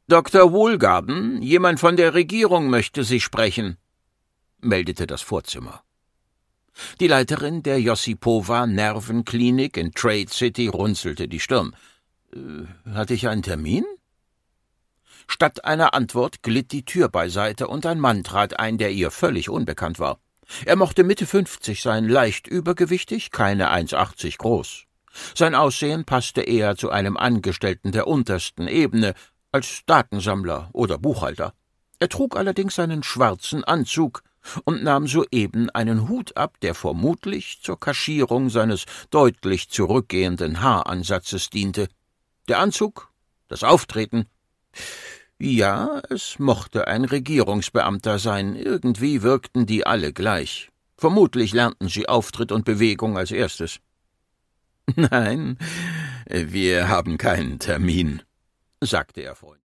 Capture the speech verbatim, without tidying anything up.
Doktor Wohlgarden, jemand von der Regierung möchte Sie sprechen«, meldete das Vorzimmer. Die Leiterin der Josipowa Nervenklinik in Trade City runzelte die Stirn. Äh, »Hatte ich einen Termin?« Statt einer Antwort glitt die Tür beiseite und ein Mann trat ein, der ihr völlig unbekannt war. Er mochte Mitte fünfzig sein, leicht übergewichtig, keine eins achtzig groß. Sein Aussehen passte eher zu einem Angestellten der untersten Ebene, als Datensammler oder Buchhalter. Er trug allerdings einen schwarzen Anzug und nahm soeben einen Hut ab, der vermutlich zur Kaschierung seines deutlich zurückgehenden Haaransatzes diente. Der Anzug, das Auftreten. Ja, es mochte ein Regierungsbeamter sein, irgendwie wirkten die alle gleich. Vermutlich lernten sie Auftritt und Bewegung als erstes. »Nein, wir haben keinen Termin«, sagte er freundlich.